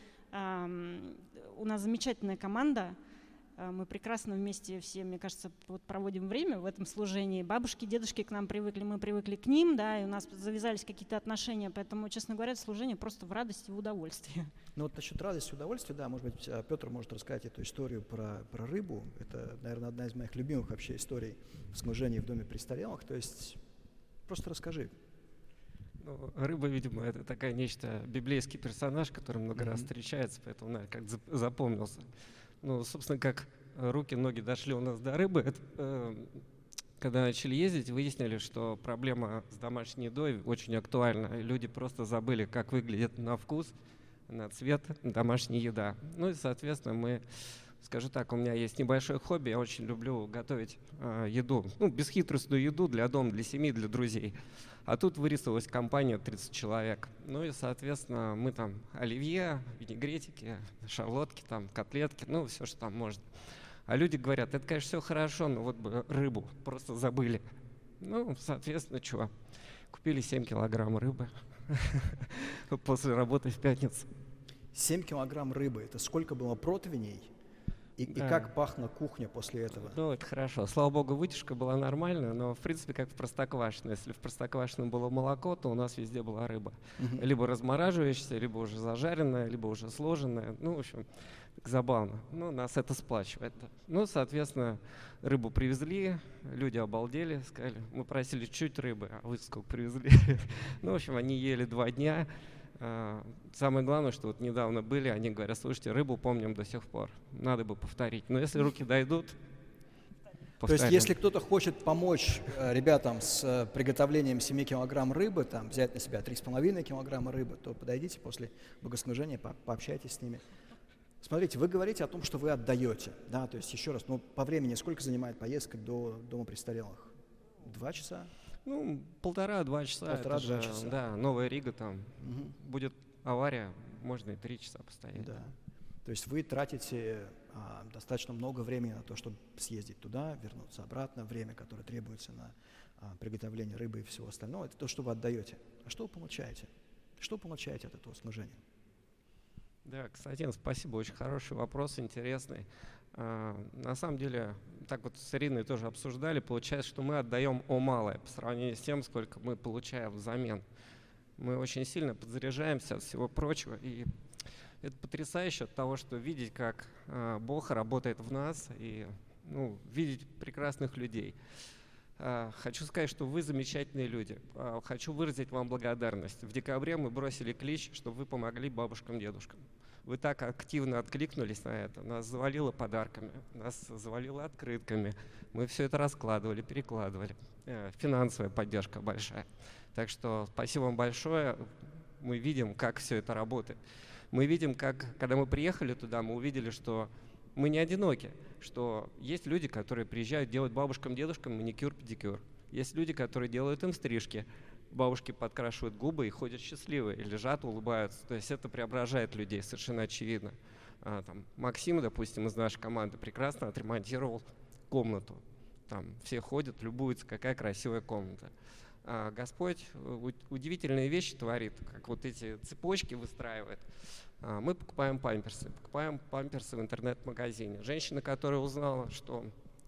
У нас замечательная команда. Мы прекрасно вместе все, мне кажется, проводим время в этом служении. Бабушки, дедушки к нам привыкли, мы привыкли к ним, да, и у нас завязались какие-то отношения. Поэтому, честно говоря, это служение просто в радости и в удовольствии. Насчет радости и удовольствия, да, может быть, Петр может рассказать эту историю про рыбу. Это, наверное, одна из моих любимых вообще историй в служении в доме престарелых. То есть просто расскажи. Рыба, видимо, это такая нечто, библейский персонаж, который много раз встречается, поэтому, наверное, как запомнился. Собственно, как руки, ноги дошли у нас до рыбы, когда начали ездить, выяснили, что проблема с домашней едой очень актуальна. Люди просто забыли, как выглядит на вкус, на цвет домашняя еда. И, соответственно, скажу так, у меня есть небольшое хобби, я очень люблю готовить еду, бесхитростную еду для дома, для семьи, для друзей. А тут вырисовалась компания 30 человек. И, соответственно, мы там оливье, винегретики, шарлотки, котлетки, все, что там можно. А люди говорят, это, конечно, все хорошо, но вот бы рыбу просто забыли. Соответственно, чего? Купили 7 килограмм рыбы после работы в пятницу. 7 килограмм рыбы. Это сколько было противней? И как пахла кухня после этого? Это хорошо. Слава богу, вытяжка была нормальная, но, в принципе, как в Простоквашино. Если в Простоквашино было молоко, то у нас везде была рыба. Либо размораживающаяся, либо уже зажаренная, либо уже сложенная. В общем, забавно. Нас это сплачивает. Соответственно, рыбу привезли, люди обалдели, сказали, мы просили чуть рыбы, а вы сколько привезли? В общем, они ели 2 дня. Самое главное, что недавно были, они говорят, слушайте, рыбу помним до сих пор, надо бы повторить. Но если руки дойдут, повторим. То есть если кто-то хочет помочь ребятам с приготовлением 7 килограмм рыбы, взять на себя 3,5 килограмма рыбы, то подойдите после богослужения, пообщайтесь с ними. Смотрите, вы говорите о том, что вы отдаете, да, то есть еще раз, по времени сколько занимает поездка до дома престарелых? 2 часа? Ну, 1,5-2 часа. 1,5-2 часа. Да, Новая Рига там. Мгм. Будет авария, можно и 3 часа постоять. Да. То есть вы тратите достаточно много времени на то, чтобы съездить туда, вернуться обратно, время, которое требуется на приготовление рыбы и всего остального, это то, что вы отдаете. А что вы получаете? Что вы получаете от этого служения? Да, Константин, спасибо, очень хороший вопрос, интересный. На самом деле, так вот с Ириной тоже обсуждали, получается, что мы отдаем малое по сравнению с тем, сколько мы получаем взамен. Мы очень сильно подзаряжаемся от всего прочего, и это потрясающе от того, что видеть, как Бог работает в нас, и видеть прекрасных людей. Хочу сказать, что вы замечательные люди. Хочу выразить вам благодарность. В декабре мы бросили клич, чтобы вы помогли бабушкам, дедушкам. Вы так активно откликнулись на это. Нас завалило подарками, нас завалило открытками. Мы все это раскладывали, перекладывали. Финансовая поддержка большая. Так что спасибо вам большое. Мы видим, как все это работает. Мы видим, как, когда мы приехали туда, мы увидели, что мы не одиноки, что есть люди, которые приезжают делать бабушкам, дедушкам маникюр, педикюр. Есть люди, которые делают им стрижки. Бабушки подкрашивают губы и ходят счастливые, и лежат, улыбаются. То есть это преображает людей, совершенно очевидно. Максим, допустим, из нашей команды прекрасно отремонтировал комнату. Там все ходят, любуются, какая красивая комната. Господь удивительные вещи творит, как вот эти цепочки выстраивает. Мы покупаем памперсы в интернет-магазине. Женщина, которая узнала, что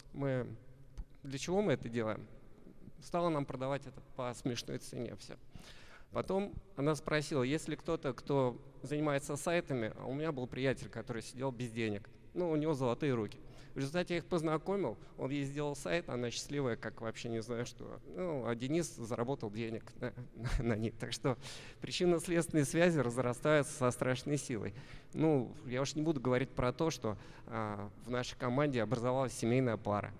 для чего мы это делаем, стала нам продавать это по смешной цене все. Потом она спросила, есть ли кто-то, кто занимается сайтами, а у меня был приятель, который сидел без денег. У него золотые руки. В результате я их познакомил, он ей сделал сайт, она счастливая, как вообще не знаю что. А Денис заработал денег на них. Так что причинно-следственные связи разрастаются со страшной силой. Я уж не буду говорить про то, что в нашей команде образовалась семейная пара.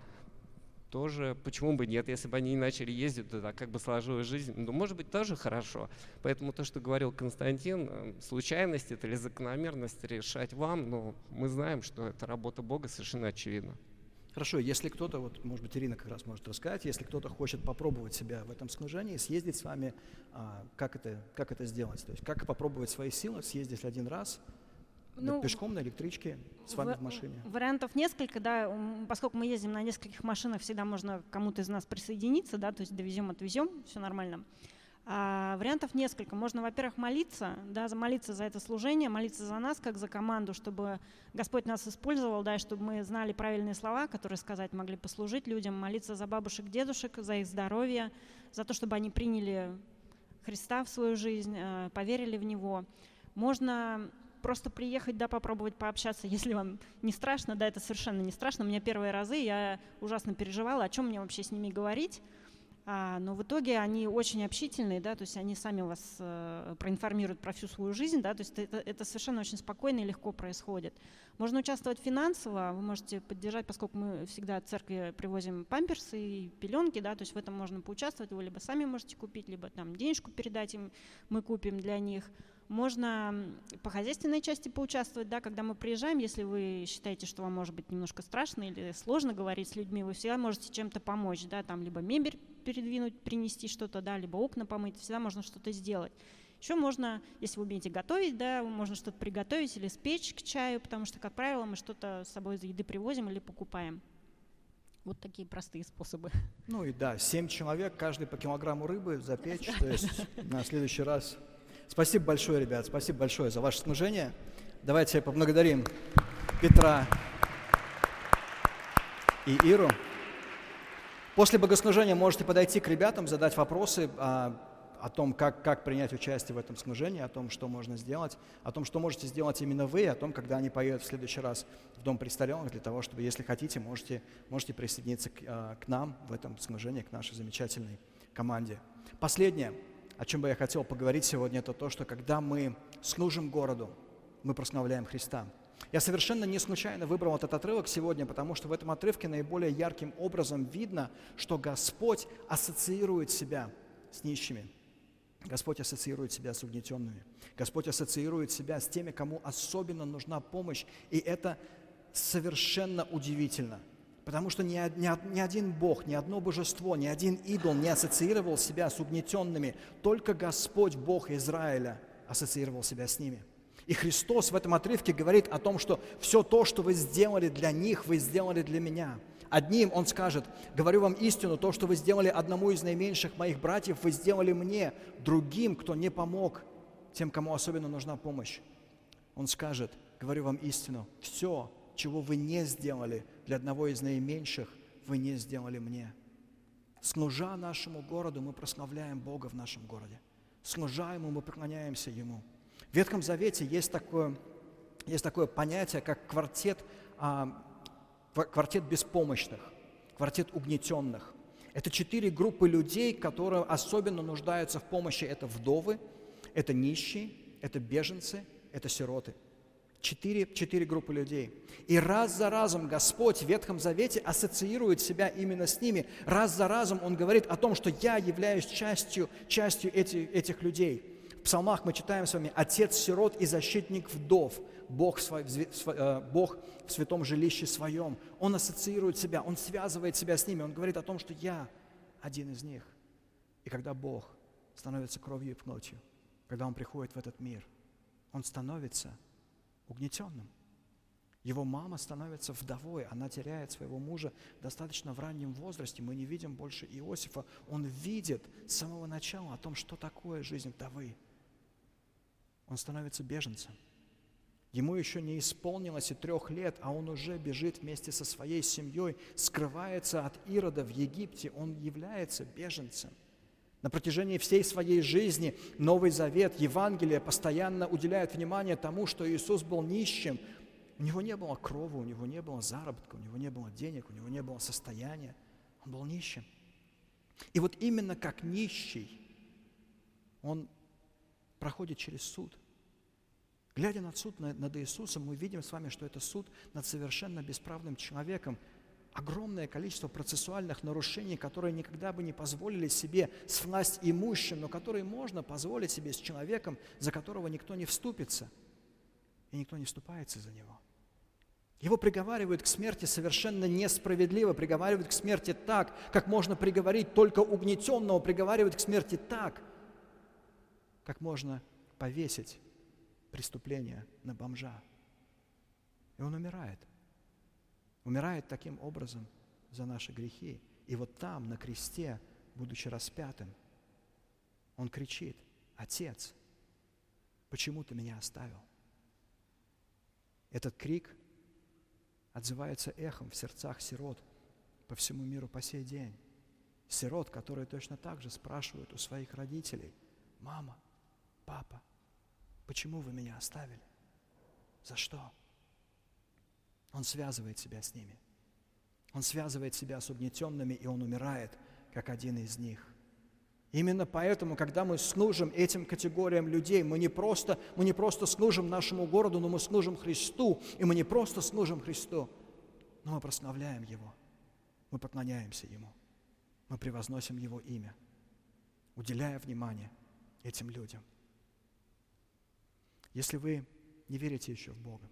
Тоже, почему бы нет, если бы они не начали ездить туда, как бы сложилась жизнь, может быть, тоже хорошо. Поэтому то, что говорил Константин, случайность это или закономерность решать вам, но мы знаем, что это работа Бога, совершенно очевидно. Хорошо, если кто-то, может быть, Ирина как раз может рассказать, если кто-то хочет попробовать себя в этом служении, съездить с вами, как это сделать? То есть как попробовать свои силы, съездить один раз, пешком, на электричке, с вами в машине? Вариантов несколько, да, поскольку мы ездим на нескольких машинах, всегда можно кому-то из нас присоединиться, да, то есть довезем, отвезем, все нормально. Вариантов несколько. Можно, во-первых, молиться, да, молиться за это служение, молиться за нас, как за команду, чтобы Господь нас использовал, да, чтобы мы знали правильные слова, которые сказать могли, послужить людям, молиться за бабушек, дедушек, за их здоровье, за то, чтобы они приняли Христа в свою жизнь, поверили в Него. Можно просто приехать, да, попробовать пообщаться, если вам не страшно, да, это совершенно не страшно. У меня первые разы, я ужасно переживала, о чем мне вообще с ними говорить, но в итоге они очень общительные, да, то есть они сами вас проинформируют про всю свою жизнь, да, то есть это совершенно очень спокойно и легко происходит. Можно участвовать финансово, вы можете поддержать, поскольку мы всегда от церкви привозим памперсы и пеленки, да, то есть в этом можно поучаствовать, вы либо сами можете купить, либо там денежку передать им, мы купим для них. Можно по хозяйственной части поучаствовать, да, когда мы приезжаем, если вы считаете, что вам может быть немножко страшно или сложно говорить с людьми, вы всегда можете чем-то помочь, да, там либо мебель передвинуть, принести что-то, да, либо окна помыть, всегда можно что-то сделать. Еще можно, если вы умеете готовить, да, можно что-то приготовить или спечь к чаю, потому что, как правило, мы что-то с собой из еды привозим или покупаем. Вот такие простые способы. И да, 7 человек, каждый по килограмму рыбы запечь, то есть на следующий раз. Спасибо большое, ребят, спасибо большое за ваше служение. Давайте поблагодарим Петра и Иру. После богослужения можете подойти к ребятам, задать вопросы о том, как принять участие в этом служении, о том, что можно сделать, о том, что можете сделать именно вы, о том, когда они поедут в следующий раз в Дом престарелых, для того, чтобы, если хотите, можете присоединиться к нам в этом служении, к нашей замечательной команде. Последнее, о чем бы я хотел поговорить сегодня, это то, что когда мы служим городу, мы прославляем Христа. Я совершенно не случайно выбрал этот отрывок сегодня, потому что в этом отрывке наиболее ярким образом видно, что Господь ассоциирует себя с нищими. Господь ассоциирует себя с угнетенными. Господь ассоциирует себя с теми, кому особенно нужна помощь. И это совершенно удивительно. Потому что ни один Бог, ни одно божество, ни один идол не ассоциировал себя с угнетенными. Только Господь, Бог Израиля, ассоциировал себя с ними. И Христос в этом отрывке говорит о том, что все то, что вы сделали для них, вы сделали для меня. Одним Он скажет: говорю вам истину, то, что вы сделали одному из наименьших моих братьев, вы сделали мне. Другим, кто не помог, тем, кому особенно нужна помощь, Он скажет: говорю вам истину, все, чего вы не сделали для одного из наименьших, вы не сделали мне. Служа нашему городу, мы прославляем Бога в нашем городе. Служа Ему, мы преклоняемся Ему. В Ветхом Завете есть такое понятие, как квартет беспомощных, квартет угнетенных. Это 4 группы людей, которые особенно нуждаются в помощи. Это вдовы, это нищие, это беженцы, это сироты. 4 группы людей. И раз за разом Господь в Ветхом Завете ассоциирует себя именно с ними. Раз за разом Он говорит о том, что я являюсь частью этих людей. В Псалмах мы читаем с вами: «Отец сирот и защитник вдов, Бог в святом жилище своем». Он ассоциирует себя, Он связывает себя с ними. Он говорит о том, что я один из них. И когда Бог становится кровью и плотью, когда Он приходит в этот мир, Он становится угнетенным. Его мама становится вдовой, она теряет своего мужа достаточно в раннем возрасте. Мы не видим больше Иосифа. Он видит с самого начала о том, что такое жизнь вдовы. Он становится беженцем. Ему еще не исполнилось и 3 лет, а он уже бежит вместе со своей семьей, скрывается от Ирода в Египте. Он является беженцем. На протяжении всей своей жизни Новый Завет, Евангелие постоянно уделяет внимание тому, что Иисус был нищим. У него не было крова, у него не было заработка, у него не было денег, у него не было состояния. Он был нищим. И вот именно как нищий он проходит через суд. Глядя на суд над Иисусом, мы видим с вами, что это суд над совершенно бесправным человеком. Огромное количество процессуальных нарушений, которые никогда бы не позволили себе с власть имущим, но которые можно позволить себе с человеком, за которого никто не вступится, и никто не вступается за него. Его приговаривают к смерти совершенно несправедливо, приговаривают к смерти так, как можно приговорить только угнетенного, приговаривают к смерти так, как можно повесить преступление на бомжа. И он умирает. Умирает таким образом за наши грехи. И вот там, на кресте, будучи распятым, он кричит: «Отец, почему ты меня оставил?» Этот крик отзывается эхом в сердцах сирот по всему миру по сей день. Сирот, которые точно так же спрашивают у своих родителей: «Мама, папа, почему вы меня оставили? За что?» Он связывает себя с ними. Он связывает себя с угнетенными, и он умирает, как один из них. Именно поэтому, когда мы служим этим категориям людей, мы не просто служим нашему городу, но мы служим Христу. И мы не просто служим Христу, но мы прославляем Его. Мы поклоняемся Ему. Мы превозносим Его имя, уделяя внимание этим людям. Если вы не верите еще в Бога,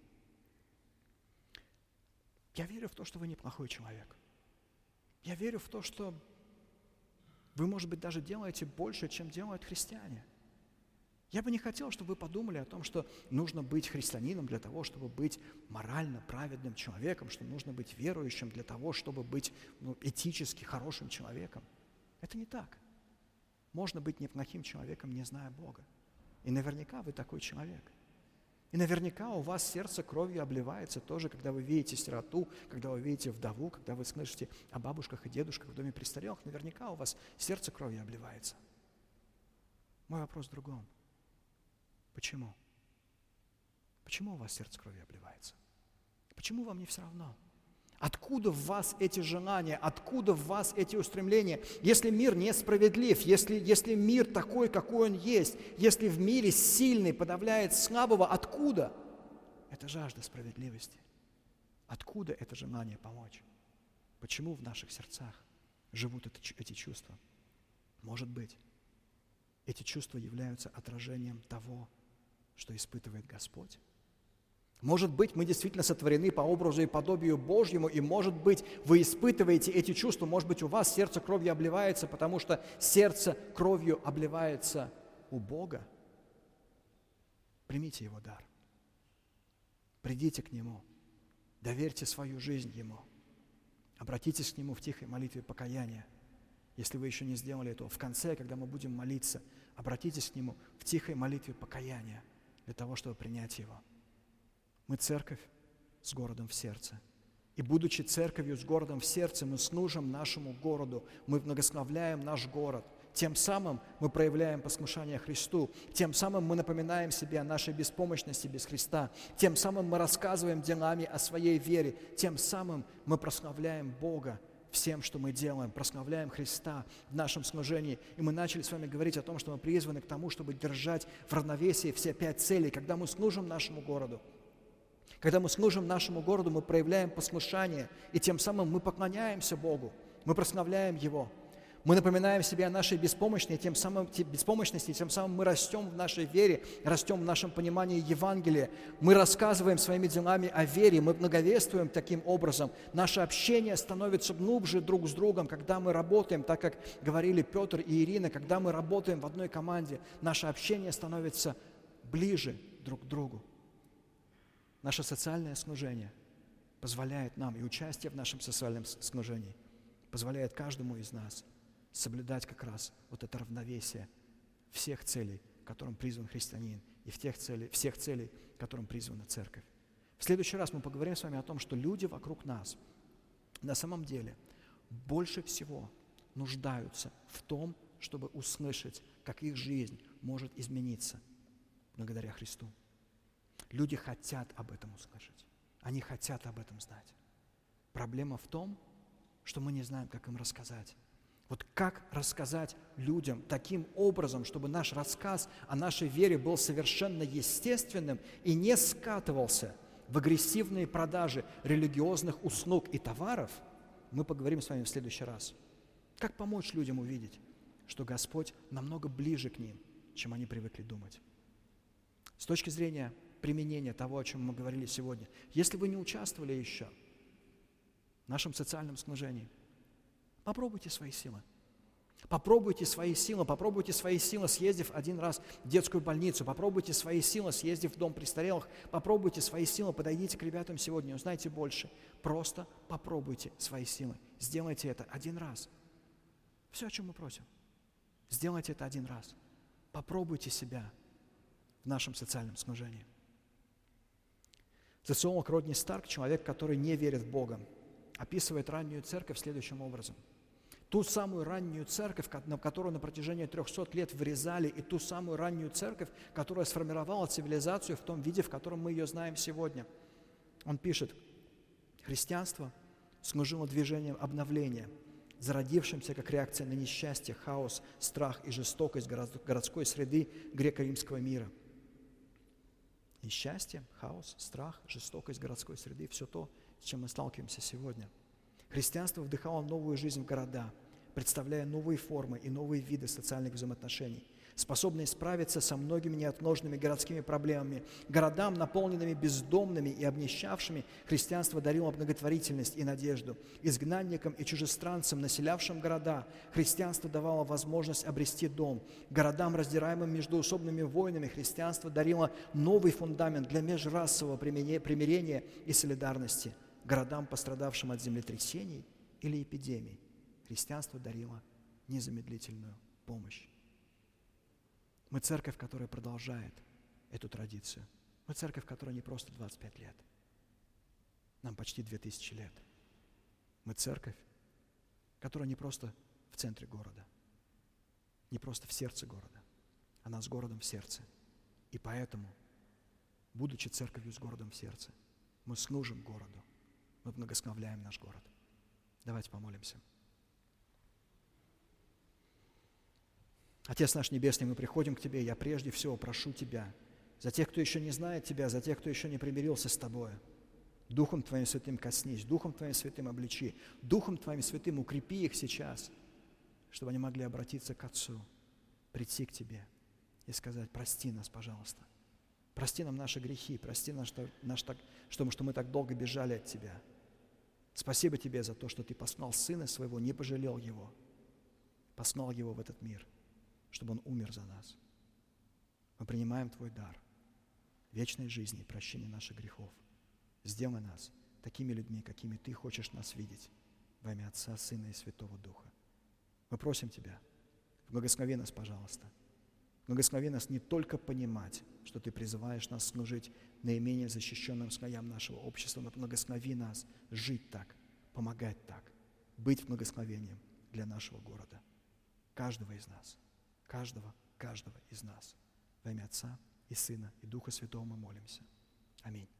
я верю в то, что вы неплохой человек. Я верю в то, что вы, может быть, даже делаете больше, чем делают христиане. Я бы не хотел, чтобы вы подумали о том, что нужно быть христианином для того, чтобы быть морально праведным человеком, что нужно быть верующим для того, чтобы быть этически хорошим человеком. Это не так. Можно быть неплохим человеком, не зная Бога. И наверняка вы такой человек. И наверняка у вас сердце кровью обливается тоже, когда вы видите сироту, когда вы видите вдову, когда вы слышите о бабушках и дедушках в доме престарелых. Наверняка у вас сердце кровью обливается. Мой вопрос в другом. Почему? Почему у вас сердце кровью обливается? Почему вам не все равно? Откуда в вас эти желания? Откуда в вас эти устремления? Если мир несправедлив, если мир такой, какой он есть, если в мире сильный подавляет слабого, откуда эта жажда справедливости? Откуда это желание помочь? Почему в наших сердцах живут эти чувства? Может быть, эти чувства являются отражением того, что испытывает Господь? Может быть, мы действительно сотворены по образу и подобию Божьему, и, может быть, вы испытываете эти чувства, может быть, у вас сердце кровью обливается, потому что сердце кровью обливается у Бога. Примите Его дар. Придите к Нему. Доверьте свою жизнь Ему. Обратитесь к Нему в тихой молитве покаяния. Если вы еще не сделали этого, в конце, когда мы будем молиться, обратитесь к Нему в тихой молитве покаяния для того, чтобы принять Его. Мы церковь с городом в сердце. И будучи церковью с городом в сердце, мы служим нашему городу, мы благословляем наш город. Тем самым мы проявляем послушание Христу, тем самым мы напоминаем себе о нашей беспомощности без Христа, тем самым мы рассказываем делами о своей вере, тем самым мы прославляем Бога всем, что мы делаем, прославляем Христа в нашем служении. И мы начали с вами говорить о том, что мы призваны к тому, чтобы держать в равновесии все 5 целей, когда мы служим нашему городу. Когда мы служим нашему городу, мы проявляем послушание, и тем самым мы поклоняемся Богу, мы прославляем Его. Мы напоминаем себе о нашей беспомощности, тем самым мы растем в нашей вере, растем в нашем понимании Евангелия. Мы рассказываем своими делами о вере, мы благовествуем таким образом. Наше общение становится глубже друг с другом, когда мы работаем, так как говорили Петр и Ирина, когда мы работаем в одной команде, наше общение становится ближе друг к другу. Наше социальное служение позволяет нам, и участие в нашем социальном служении позволяет каждому из нас соблюдать как раз вот это равновесие всех целей, которым призван христианин, и всех целей, которым призвана церковь. В следующий раз мы поговорим с вами о том, что люди вокруг нас на самом деле больше всего нуждаются в том, чтобы услышать, как их жизнь может измениться благодаря Христу. Люди хотят об этом услышать. Они хотят об этом знать. Проблема в том, что мы не знаем, как им рассказать. Вот как рассказать людям таким образом, чтобы наш рассказ о нашей вере был совершенно естественным и не скатывался в агрессивные продажи религиозных услуг и товаров, мы поговорим с вами в следующий раз. Как помочь людям увидеть, что Господь намного ближе к ним, чем они привыкли думать. С точки зрения применения того, о чем мы говорили сегодня, если вы не участвовали еще в нашем социальном служении, попробуйте свои силы. Попробуйте свои силы, съездив один раз в детскую больницу. Попробуйте свои силы, съездив в дом престарелых. Попробуйте свои силы, подойдите к ребятам сегодня, узнайте больше. Просто попробуйте свои силы. Сделайте это один раз. Все, о чем мы просим. Сделайте это один раз. Попробуйте себя в нашем социальном служении. Социолог Родни Старк, человек, который не верит в Бога, описывает раннюю церковь следующим образом. Ту самую раннюю церковь, на которую на протяжении 300 лет врезали, и ту самую раннюю церковь, которая сформировала цивилизацию в том виде, в котором мы ее знаем сегодня. Он пишет: христианство служило движением обновления, зародившимся как реакция на несчастье, хаос, страх и жестокость городской среды греко-римского мира. Несчастье, хаос, страх, жестокость городской среды – все то, с чем мы сталкиваемся сегодня. Христианство вдыхало новую жизнь в города, представляя новые формы и новые виды социальных взаимоотношений, способные справиться со многими неотложными городскими проблемами. Городам, наполненными бездомными и обнищавшими, христианство дарило благотворительность и надежду. Изгнанникам и чужестранцам, населявшим города, христианство давало возможность обрести дом. Городам, раздираемым междоусобными войнами, христианство дарило новый фундамент для межрасового примирения и солидарности. Городам, пострадавшим от землетрясений или эпидемий, христианство дарило незамедлительную помощь. Мы церковь, которая продолжает эту традицию. Мы церковь, которая не просто 25 лет. Нам почти 2000 лет. Мы церковь, которая не просто в центре города, не просто в сердце города, она с городом в сердце. И поэтому, будучи церковью с городом в сердце, мы служим городу, мы благословляем наш город. Давайте помолимся. Отец наш Небесный, мы приходим к Тебе, я прежде всего прошу Тебя, за тех, кто еще не знает Тебя, за тех, кто еще не примирился с Тобой, Духом Твоим Святым коснись, Духом Твоим Святым обличи, Духом Твоим Святым укрепи их сейчас, чтобы они могли обратиться к Отцу, прийти к Тебе и сказать: прости нас, пожалуйста, Прости нам наши грехи, прости нас, что мы так долго бежали от Тебя. Спасибо Тебе за то, что Ты послал Сына Своего, не пожалел Его, послал Его в этот мир, чтобы Он умер за нас. Мы принимаем Твой дар вечной жизни и прощения наших грехов. Сделай нас такими людьми, какими Ты хочешь нас видеть, во имя Отца, Сына и Святого Духа. Мы просим Тебя, благослови нас, пожалуйста. Благослови нас не только понимать, что Ты призываешь нас служить наименее защищенным слоям нашего общества, но благослови нас жить так, помогать так, быть благословением для нашего города. Каждого из нас, каждого из нас. Во имя Отца и Сына и Духа Святого мы молимся. Аминь.